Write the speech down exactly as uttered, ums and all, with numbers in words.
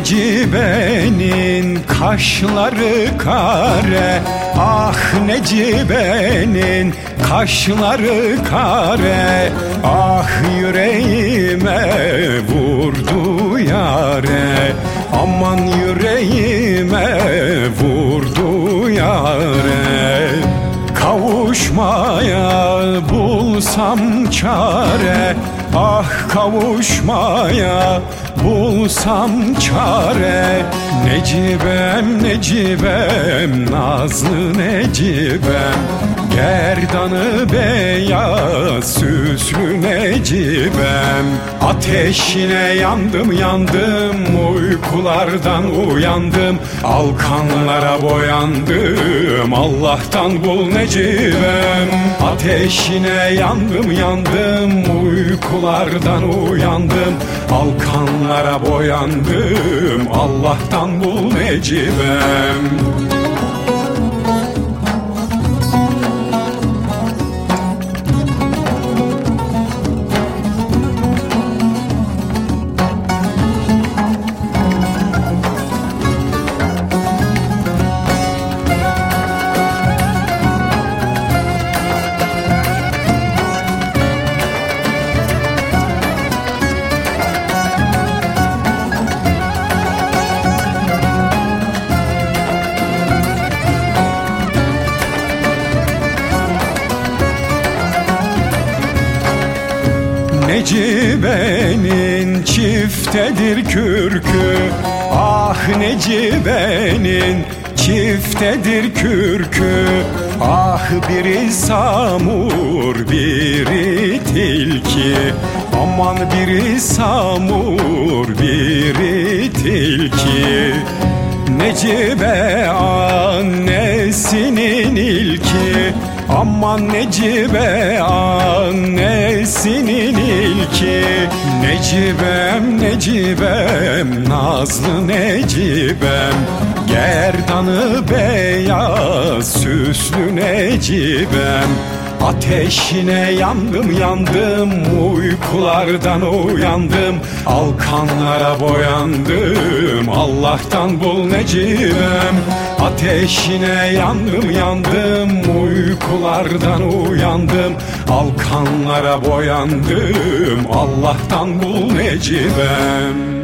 Necibe'nin kaşları kare, ah Necibe'nin kaşları kare, ah yüreğime vurdu yare, aman yüreğime vurdu yare. Kavuşmaya bulsam çare, ah kavuşmaya bulsam çare. Necibem, Necibem, nazlı Necibem, gerdanı beyaz süslü Necibem. Ateşine yandım yandım, uykulardan uyandım, alkanlara boyandım, Allah'tan bul Necibem. Ateşine yandım yandım, uykulardan uyandım, alkanlara boyandım, Allah'tan bul Necibem. Necibe'nin çiftedir kürkü, ah Necibe'nin çiftedir kürkü, ah biri samur biri tilki, aman biri samur biri tilki. Necibe annesinin ilki, aman Necibe annesinin ilki. Necibem, Necibem, nazlı Necibem, gerdanı beyaz süslü Necibem. Ateşine yandım yandım, uykulardan uyandım, alkanlara boyandım, Allah'tan bul Necibem. Ateşine yandım yandım, uykulardan uyandım, alkanlara boyandım, Allah'tan bul Necibem.